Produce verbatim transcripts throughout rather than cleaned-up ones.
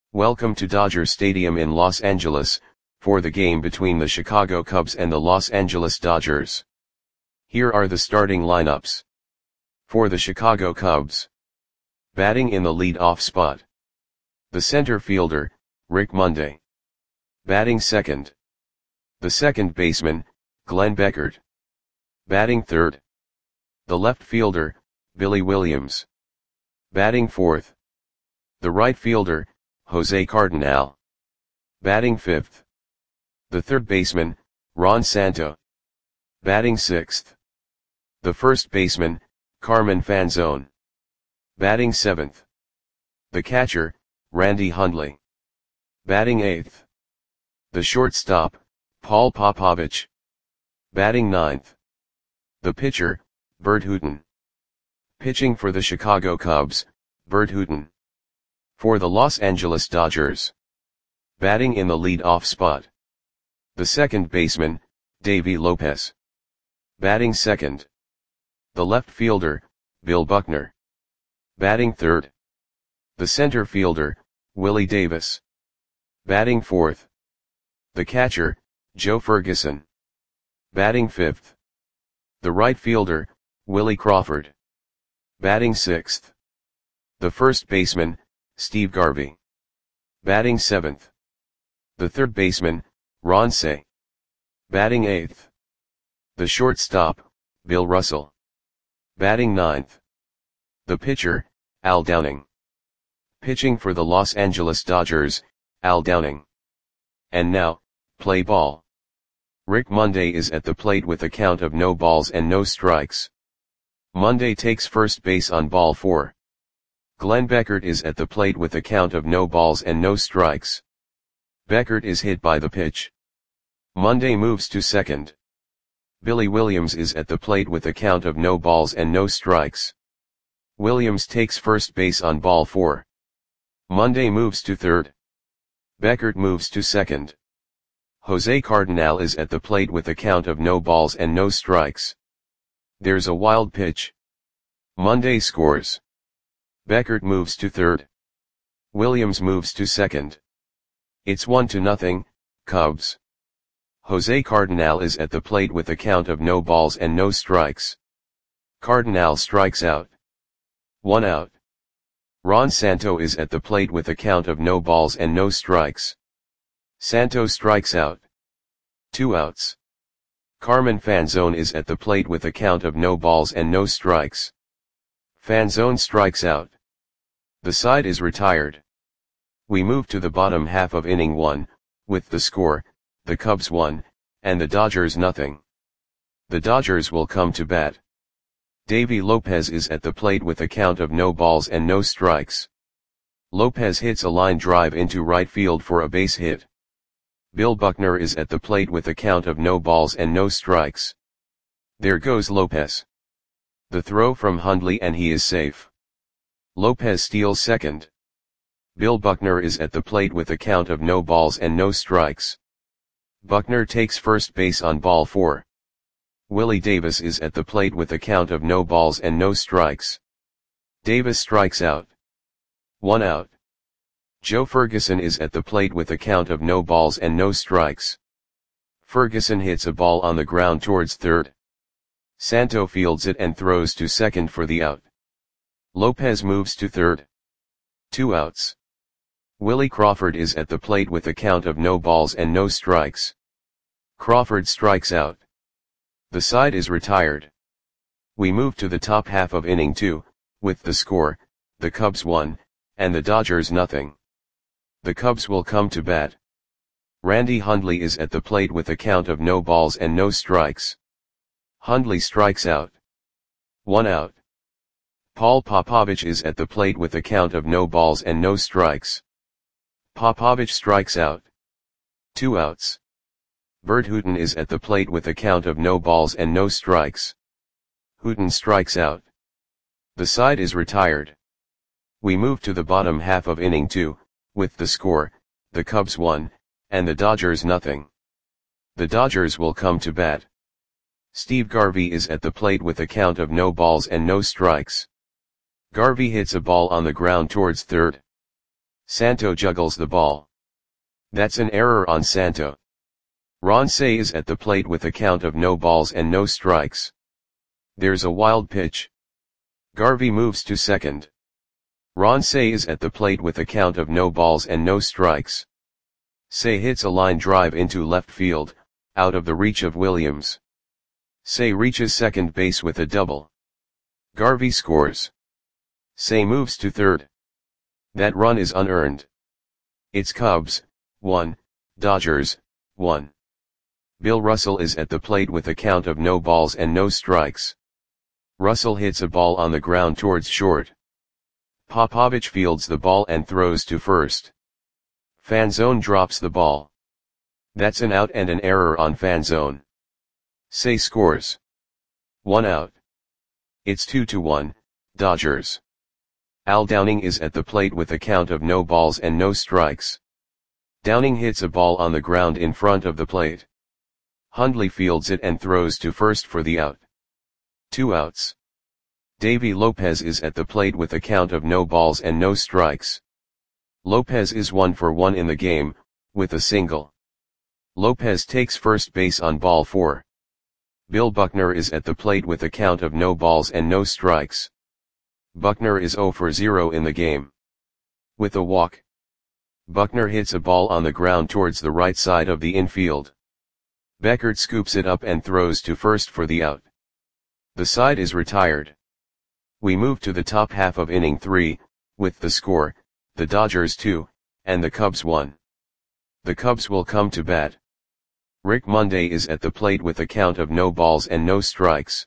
Welcome to Dodger Stadium in Los Angeles, for the game between the Chicago Cubs and the Los Angeles Dodgers. Here are the starting lineups. For the Chicago Cubs. Batting in the lead-off spot. The center fielder, Rick Monday. Batting second. The second baseman, Glenn Beckert. Batting third. The left fielder, Billy Williams. Batting fourth. The right fielder, Jose Cardenal. Batting fifth. The third baseman, Ron Santo. Batting sixth. The first baseman, Carmen Fanzone. Batting seventh. The catcher, Randy Hundley. Batting eighth. The shortstop, Paul Popovich. Batting ninth. The pitcher, Bert Hooton. Pitching for the Chicago Cubs, Bert Hooton. For the Los Angeles Dodgers. Batting in the lead-off spot. The second baseman, Davey Lopez. Batting second. The left fielder, Bill Buckner. Batting third. The center fielder, Willie Davis. Batting fourth. The catcher, Joe Ferguson. Batting fifth. The right fielder, Willie Crawford. Batting sixth. The first baseman, Steve Garvey. Batting seventh. The third baseman, Ron Cey. Batting eighth. The shortstop, Bill Russell. Batting ninth. The pitcher, Al Downing. Pitching for the Los Angeles Dodgers, Al Downing. And now, play ball. Rick Monday is at the plate with a count of no balls and no strikes. Monday takes first base on ball four. Glenn Beckert is at the plate with a count of no balls and no strikes. Beckert is hit by the pitch. Monday moves to second. Billy Williams is at the plate with a count of no balls and no strikes. Williams takes first base on ball four. Monday moves to third. Beckert moves to second. Jose Cardenal is at the plate with a count of no balls and no strikes. There's a wild pitch. Monday scores. Beckert moves to third. Williams moves to second. It's one to nothing, Cubs. Jose Cardenal is at the plate with a count of no balls and no strikes. Cardenal strikes out. One out. Ron Santo is at the plate with a count of no balls and no strikes. Santo strikes out. Two outs. Carmen Fanzone is at the plate with a count of no balls and no strikes. Fanzone strikes out. The side is retired. We move to the bottom half of inning one, with the score, the Cubs one, and the Dodgers nothing. The Dodgers will come to bat. Davey Lopez is at the plate with a count of no balls and no strikes. Lopez hits a line drive into right field for a base hit. Bill Buckner is at the plate with a count of no balls and no strikes. There goes Lopez. The throw from Hundley and he is safe. Lopez steals second. Bill Buckner is at the plate with a count of no balls and no strikes. Buckner takes first base on ball four. Willie Davis is at the plate with a count of no balls and no strikes. Davis strikes out. One out. Joe Ferguson is at the plate with a count of no balls and no strikes. Ferguson hits a ball on the ground towards third. Santo fields it and throws to second for the out. Lopez moves to third. Two outs. Willie Crawford is at the plate with a count of no balls and no strikes. Crawford strikes out. The side is retired. We move to the top half of inning two, with the score, the Cubs one, and the Dodgers nothing. The Cubs will come to bat. Randy Hundley is at the plate with a count of no balls and no strikes. Hundley strikes out. One out. Paul Popovich is at the plate with a count of no balls and no strikes. Popovich strikes out. Two outs. Bert Hooton is at the plate with a count of no balls and no strikes. Hooton strikes out. The side is retired. We move to the bottom half of inning two, with the score, the Cubs one, and the Dodgers nothing. The Dodgers will come to bat. Steve Garvey is at the plate with a count of no balls and no strikes. Garvey hits a ball on the ground towards third. Santo juggles the ball. That's an error on Santo. Ron Cey is at the plate with a count of no balls and no strikes. There's a wild pitch. Garvey moves to second. Ron Cey is at the plate with a count of no balls and no strikes. Cey hits a line drive into left field, out of the reach of Williams. Cey reaches second base with a double. Garvey scores. Cey moves to third. That run is unearned. It's Cubs, one, Dodgers, one. Bill Russell is at the plate with a count of no balls and no strikes. Russell hits a ball on the ground towards short. Popovich fields the ball and throws to first. Fanzone drops the ball. That's an out and an error on Fanzone. Cey scores. One out. It's two to one, Dodgers. Al Downing is at the plate with a count of no balls and no strikes. Downing hits a ball on the ground in front of the plate. Hundley fields it and throws to first for the out. Two outs. Davy Lopez is at the plate with a count of no balls and no strikes. Lopez is one for one in the game, with a single. Lopez takes first base on ball four. Bill Buckner is at the plate with a count of no balls and no strikes. Buckner is zero for zero in the game. With a walk. Buckner hits a ball on the ground towards the right side of the infield. Beckert scoops it up and throws to first for the out. The side is retired. We move to the top half of inning three, with the score, the Dodgers two, and the Cubs one. The Cubs will come to bat. Rick Monday is at the plate with a count of no balls and no strikes.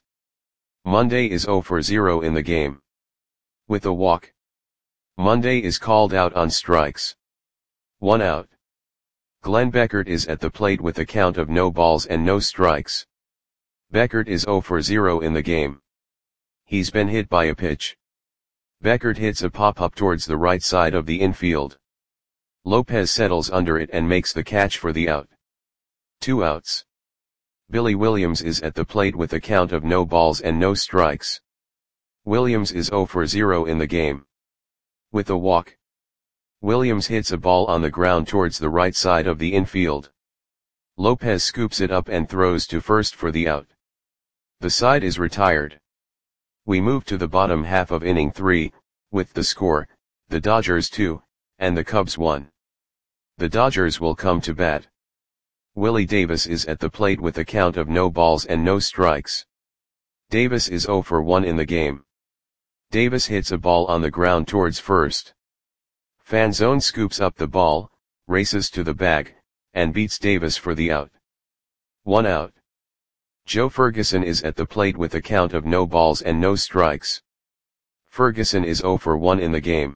Monday is zero for zero in the game. With a walk. Monday is called out on strikes. One out. Glenn Beckert is at the plate with a count of no balls and no strikes. Beckert is zero for zero in the game. He's been hit by a pitch. Beckert hits a pop-up towards the right side of the infield. Lopez settles under it and makes the catch for the out. Two outs. Billy Williams is at the plate with a count of no balls and no strikes. Williams is zero for zero in the game. With a walk. Williams hits a ball on the ground towards the right side of the infield. Lopez scoops it up and throws to first for the out. The side is retired. We move to the bottom half of inning three, with the score, the Dodgers two, and the Cubs one. The Dodgers will come to bat. Willie Davis is at the plate with a count of no balls and no strikes. Davis is zero for one in the game. Davis hits a ball on the ground towards first. Fanzone scoops up the ball, races to the bag, and beats Davis for the out. One out. Joe Ferguson is at the plate with a count of no balls and no strikes. Ferguson is zero for one in the game.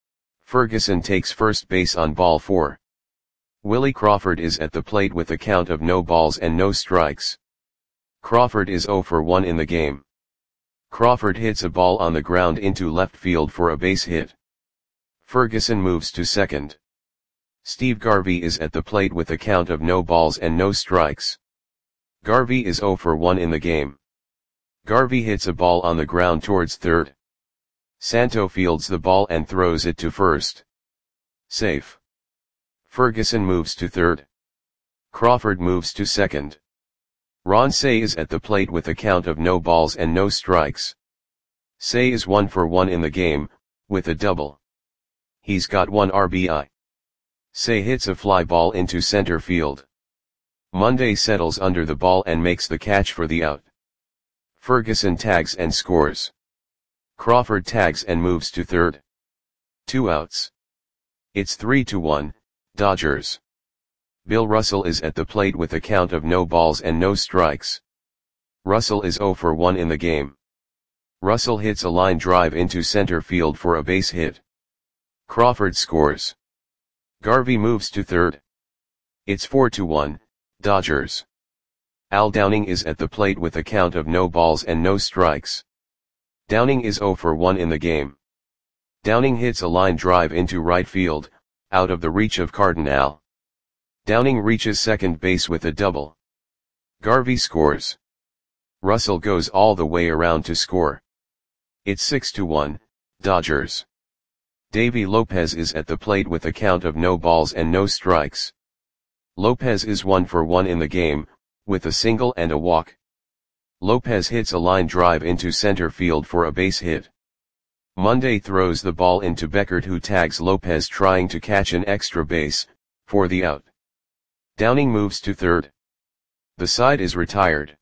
Ferguson takes first base on ball four. Willie Crawford is at the plate with a count of no balls and no strikes. Crawford is zero for one in the game. Crawford hits a ball on the ground into left field for a base hit. Ferguson moves to second. Steve Garvey is at the plate with a count of no balls and no strikes. Garvey is zero for one in the game. Garvey hits a ball on the ground towards third. Santo fields the ball and throws it to first. Safe. Ferguson moves to third. Crawford moves to second. Ron Cey is at the plate with a count of no balls and no strikes. Cey is one for one in the game, with a double. He's got one R B I. Cey hits a fly ball into center field. Monday settles under the ball and makes the catch for the out. Ferguson tags and scores. Crawford tags and moves to third. Two outs. It's three to one, Dodgers. Bill Russell is at the plate with a count of no balls and no strikes. Russell is zero for one in the game. Russell hits a line drive into center field for a base hit. Crawford scores. Garvey moves to third. It's four to one, Dodgers. Al Downing is at the plate with a count of no balls and no strikes. Downing is zero for one in the game. Downing hits a line drive into right field, out of the reach of Cardinal. Downing reaches second base with a double. Garvey scores. Russell goes all the way around to score. It's six to one, Dodgers. Davy Lopez is at the plate with a count of no balls and no strikes. Lopez is one for one in the game, with a single and a walk. Lopez hits a line drive into center field for a base hit. Monday throws the ball into Beckert, who tags Lopez trying to catch an extra base, for the out. Downing moves to third. The side is retired.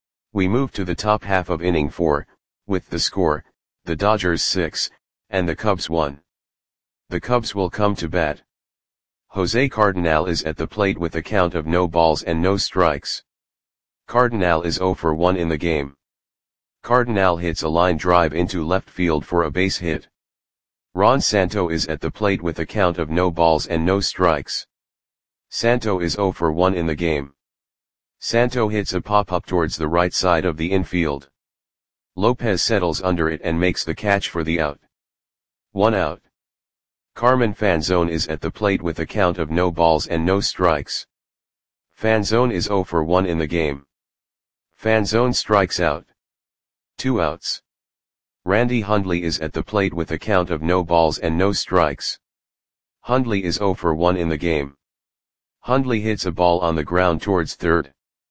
We move to the top half of inning four, with the score, the Dodgers six, and the Cubs one. The Cubs will come to bat. Jose Cardenal is at the plate with a count of no balls and no strikes. Cardenal is zero for one in the game. Cardenal hits a line drive into left field for a base hit. Ron Santo is at the plate with a count of no balls and no strikes. Santo is zero for one in the game. Santo hits a pop-up towards the right side of the infield. Lopez settles under it and makes the catch for the out. One out. Carmen Fanzone is at the plate with a count of no balls and no strikes. Fanzone is zero for one in the game. Fanzone strikes out. Two outs. Randy Hundley is at the plate with a count of no balls and no strikes. Hundley is zero for one in the game. Hundley hits a ball on the ground towards third.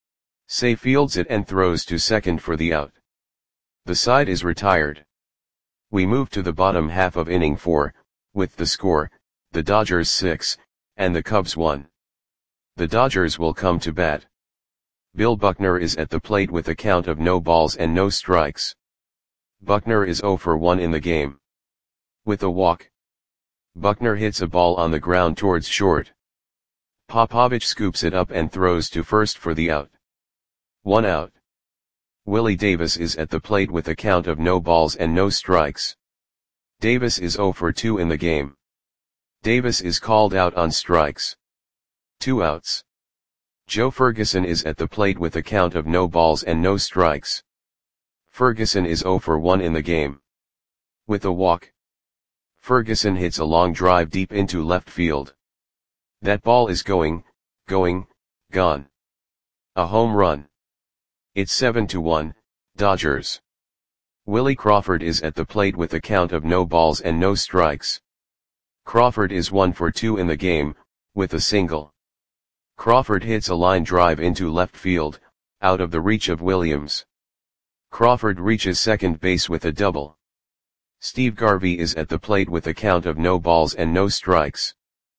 Say fields it and throws to second for the out. The side is retired. We move to the bottom half of inning four, with the score, the Dodgers six, and the Cubs one. The Dodgers will come to bat. Bill Buckner is at the plate with a count of no balls and no strikes. Buckner is zero for one in the game. With a walk. Buckner hits a ball on the ground towards short. Popovich scoops it up and throws to first for the out. One out. Willie Davis is at the plate with a count of no balls and no strikes. Davis is zero for two in the game. Davis is called out on strikes. Two outs. Joe Ferguson is at the plate with a count of no balls and no strikes. Ferguson is zero for one in the game. With a walk. Ferguson hits a long drive deep into left field. That ball is going, going, gone. A home run. It's seven to one, Dodgers. Willie Crawford is at the plate with a count of no balls and no strikes. Crawford is one for two in the game, with a single. Crawford hits a line drive into left field, out of the reach of Williams. Crawford reaches second base with a double. Steve Garvey is at the plate with a count of no balls and no strikes.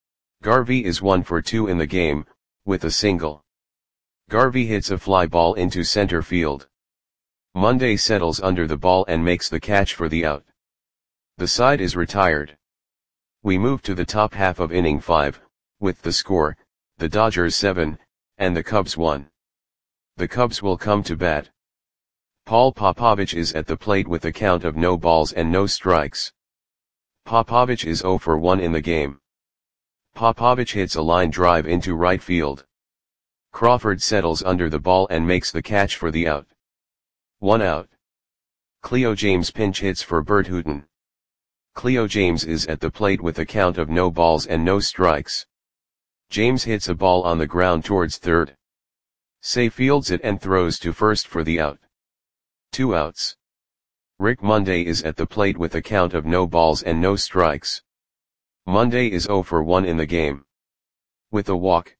Garvey is one for two in the game, with a single. Garvey hits a fly ball into center field. Monday settles under the ball and makes the catch for the out. The side is retired. We move to the top half of inning five, with the score, the Dodgers seven, and the Cubs one. The Cubs will come to bat. Paul Popovich is at the plate with a count of no balls and no strikes. Popovich is zero for one in the game. Popovich hits a line drive into right field. Crawford settles under the ball and makes the catch for the out. One out. Cleo James pinch hits for Bert Hooton. Cleo James is at the plate with a count of no balls and no strikes. James hits a ball on the ground towards third. Say fields it and throws to first for the out. Two outs. Rick Monday is at the plate with a count of no balls and no strikes. Monday is zero for one in the game. With a walk.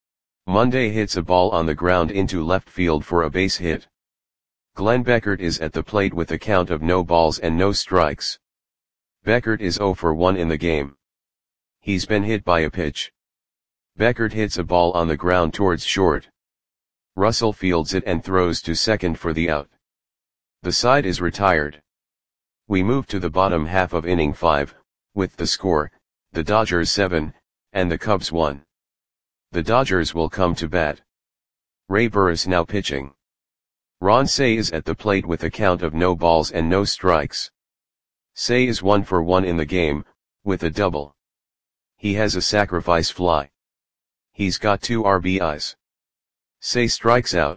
Monday hits a ball on the ground into left field for a base hit. Glenn Beckert is at the plate with a count of no balls and no strikes. Beckert is zero for one in the game. He's been hit by a pitch. Beckert hits a ball on the ground towards short. Russell fields it and throws to second for the out. The side is retired. We move to the bottom half of inning five, with the score, the Dodgers seven, and the Cubs one. The Dodgers will come to bat. Ray Burris now pitching. Ron Cey is at the plate with a count of no balls and no strikes. Cey is one for one in the game, with a double. He has a sacrifice fly. He's got two R B Is. Cey strikes out.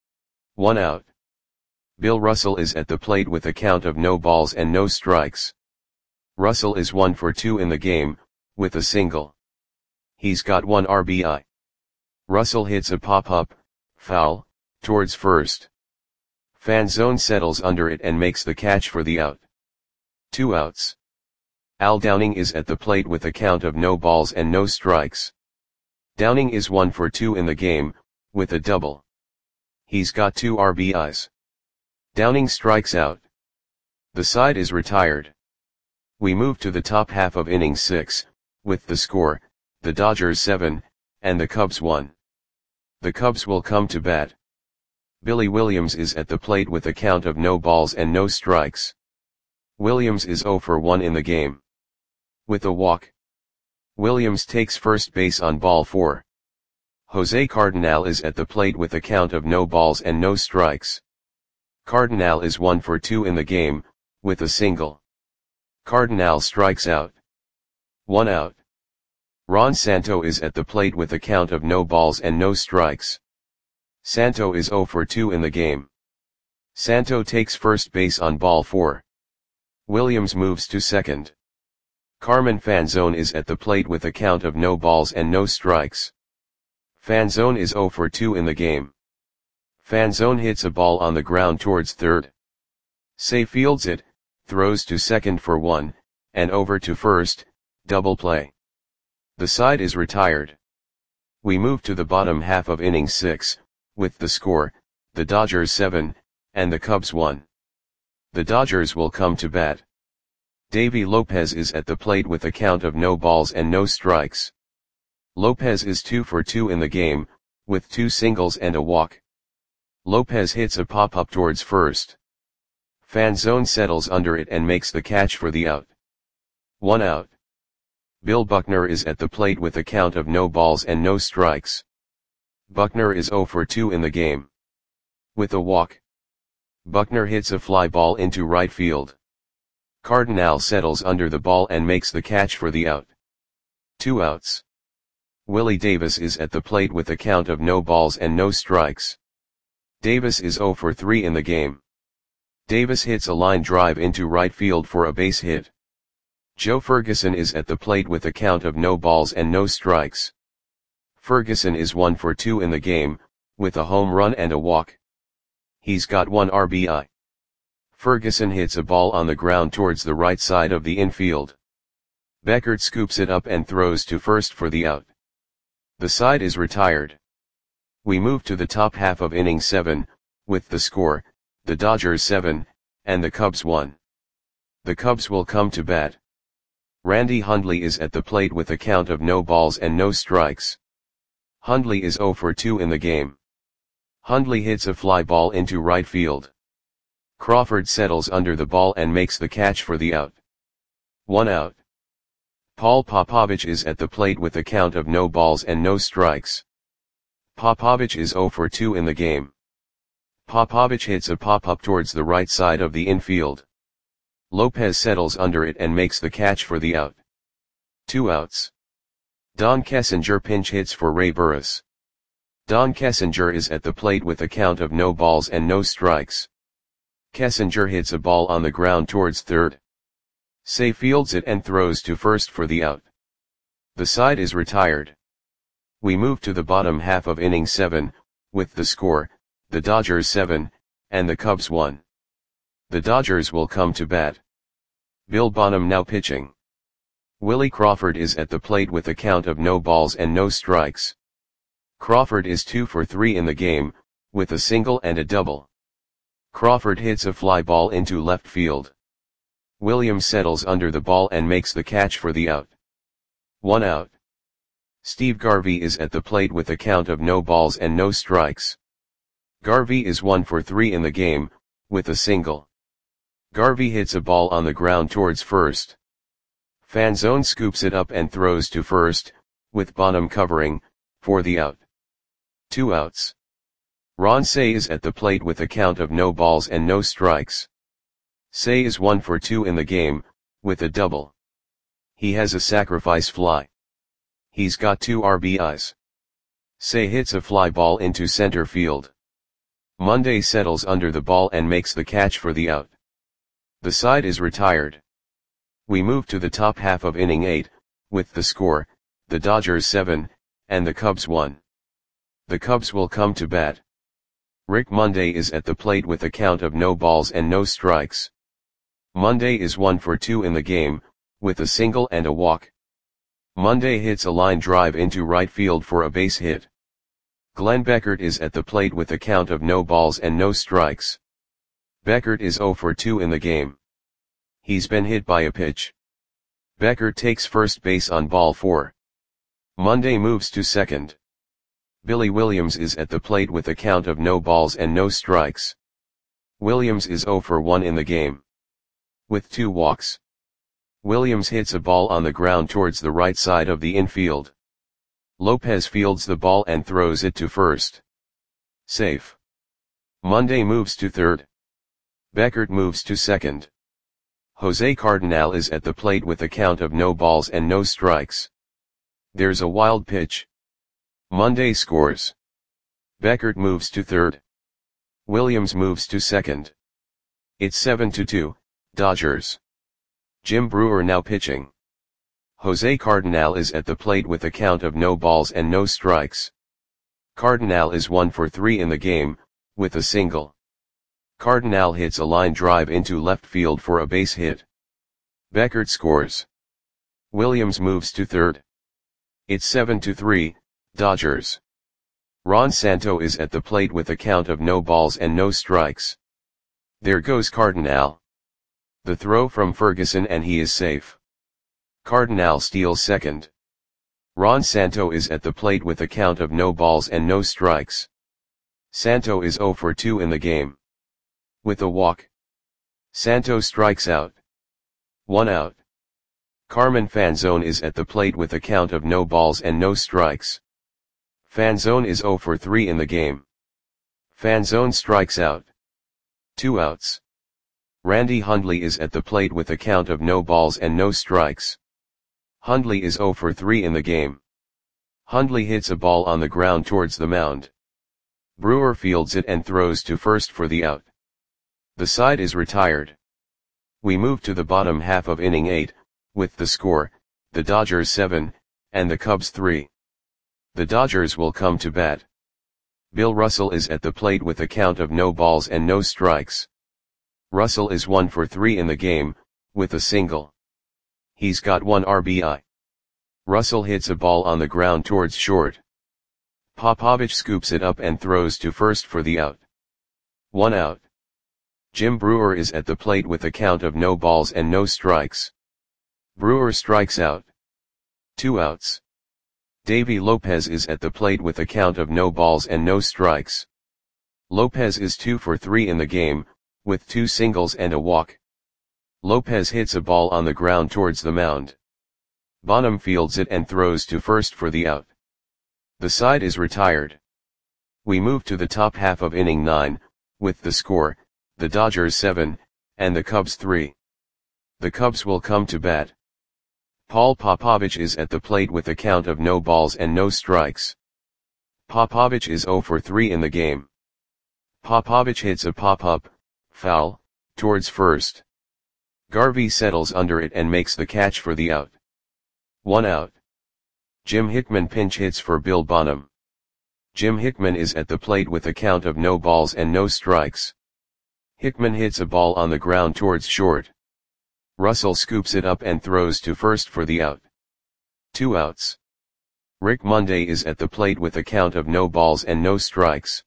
One out. Bill Russell is at the plate with a count of no balls and no strikes. Russell is one for two in the game, with a single. He's got one R B I. Russell hits a pop-up, foul, towards first. Fanzone settles under it and makes the catch for the out. Two outs. Al Downing is at the plate with a count of no balls and no strikes. Downing is one for two in the game, with a double. He's got two R B Is. Downing strikes out. The side is retired. We move to the top half of inning six, with the score, the Dodgers seven, and the Cubs one. The Cubs will come to bat. Billy Williams is at the plate with a count of no balls and no strikes. Williams is zero for one in the game. With a walk. Williams takes first base on ball four. Jose Cardinal is at the plate with a count of no balls and no strikes. Cardinal is one for two in the game, with a single. Cardinal strikes out. One out. Ron Santo is at the plate with a count of no balls and no strikes. Santo is zero for two in the game. Santo takes first base on ball four. Williams moves to second. Carmen Fanzone is at the plate with a count of no balls and no strikes. Fanzone is zero for two in the game. Fanzone hits a ball on the ground towards third. Say fields it, throws to second for one, and over to first, double play. The side is retired. We move to the bottom half of inning six, with the score, the Dodgers seven, and the Cubs one. The Dodgers will come to bat. Davy Lopez is at the plate with a count of no balls and no strikes. Lopez is two for two in the game, with two singles and a walk. Lopez hits a pop-up towards first. Fanzone settles under it and makes the catch for the out. One out. Bill Buckner is at the plate with a count of no balls and no strikes. Buckner is zero for two in the game. With a walk. Buckner hits a fly ball into right field. Cardinal settles under the ball and makes the catch for the out. Two outs. Willie Davis is at the plate with a count of no balls and no strikes. Davis is zero for three in the game. Davis hits a line drive into right field for a base hit. Joe Ferguson is at the plate with a count of no balls and no strikes. Ferguson is one for two in the game, with a home run and a walk. He's got one R B I. Ferguson hits a ball on the ground towards the right side of the infield. Beckert scoops it up and throws to first for the out. The side is retired. We move to the top half of inning seven, with the score, the Dodgers seven, and the Cubs one. The Cubs will come to bat. Randy Hundley is at the plate with a count of no balls and no strikes. Hundley is zero for two in the game. Hundley hits a fly ball into right field. Crawford settles under the ball and makes the catch for the out. One out. Paul Popovich is at the plate with a count of no balls and no strikes. Popovich is zero for two in the game. Popovich hits a pop-up towards the right side of the infield. Lopez settles under it and makes the catch for the out. Two outs. Don Kessinger pinch hits for Ray Burris. Don Kessinger is at the plate with a count of no balls and no strikes. Kessinger hits a ball on the ground towards third. Say fields it and throws to first for the out. The side is retired. We move to the bottom half of inning seven, with the score, the Dodgers seven, and the Cubs one. The Dodgers will come to bat. Bill Bonham now pitching. Willie Crawford is at the plate with a count of no balls and no strikes. Crawford is two for three in the game, with a single and a double. Crawford hits a fly ball into left field. Williams settles under the ball and makes the catch for the out. One out. Steve Garvey is at the plate with a count of no balls and no strikes. Garvey is one for three in the game, with a single. Garvey hits a ball on the ground towards first. Fanzone scoops it up and throws to first, with Bonham covering, for the out. Two outs. Ron Cey is at the plate with a count of no balls and no strikes. Cey is one for two in the game, with a double. He has a sacrifice fly. He's got two R B Is. Cey hits a fly ball into center field. Monday settles under the ball and makes the catch for the out. The side is retired. We move to the top half of inning eight, with the score, the Dodgers seven, and the Cubs one. The Cubs will come to bat. Rick Monday is at the plate with a count of no balls and no strikes. Monday is one for two in the game, with a single and a walk. Monday hits a line drive into right field for a base hit. Glenn Beckert is at the plate with a count of no balls and no strikes. Beckert is oh for two in the game. He's been hit by a pitch. Beckert takes first base on ball four. Monday moves to second. Billy Williams is at the plate with a count of no balls and no strikes. Williams is oh for one in the game. With two walks. Williams hits a ball on the ground towards the right side of the infield. Lopez fields the ball and throws it to first. Safe. Monday moves to third. Beckert moves to second. Jose Cardenal is at the plate with a count of no balls and no strikes. There's a wild pitch. Monday scores. Beckert moves to third. Williams moves to second. It's seven to two, Dodgers. Jim Brewer now pitching. Jose Cardenal is at the plate with a count of no balls and no strikes. Cardenal is one for three in the game, with a single. Cardenal hits a line drive into left field for a base hit. Beckert scores. Williams moves to third. It's seven to three, Dodgers. Ron Santo is at the plate with a count of no balls and no strikes. There goes Cardenal. The throw from Ferguson and he is safe. Cardenal steals second. Ron Santo is at the plate with a count of no balls and no strikes. Santo is oh for two in the game. With a walk. Santo strikes out. One out. Carmen Fanzone is at the plate with a count of no balls and no strikes. Fanzone is oh for three in the game. Fanzone strikes out. Two outs. Randy Hundley is at the plate with a count of no balls and no strikes. Hundley is oh for three in the game. Hundley hits a ball on the ground towards the mound. Brewer fields it and throws to first for the out. The side is retired. We move to the bottom half of inning eight, with the score, the Dodgers seven, and the Cubs three. The Dodgers will come to bat. Bill Russell is at the plate with a count of no balls and no strikes. Russell is one for three in the game, with a single. He's got one R B I. Russell hits a ball on the ground towards short. Popovich scoops it up and throws to first for the out. One out. Jim Brewer is at the plate with a count of no balls and no strikes. Brewer strikes out. Two outs. Davy Lopez is at the plate with a count of no balls and no strikes. Lopez is two for three in the game, with two singles and a walk. Lopez hits a ball on the ground towards the mound. Bonham fields it and throws to first for the out. The side is retired. We move to the top half of inning nine, with the score, the Dodgers seven, and the Cubs three. The Cubs will come to bat. Paul Popovich is at the plate with a count of no balls and no strikes. Popovich is oh for three in the game. Popovich hits a pop-up, foul, towards first. Garvey settles under it and makes the catch for the out. One out. Jim Hickman pinch hits for Bill Bonham. Jim Hickman is at the plate with a count of no balls and no strikes. Hickman hits a ball on the ground towards short. Russell scoops it up and throws to first for the out. Two outs. Rick Monday is at the plate with a count of no balls and no strikes.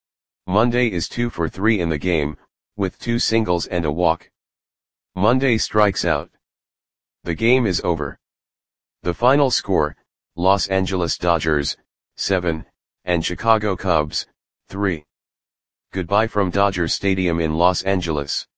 Monday is two for three in the game, with two singles and a walk. Monday strikes out. The game is over. The final score, Los Angeles Dodgers, seven, and Chicago Cubs, three. Goodbye from Dodger Stadium in Los Angeles.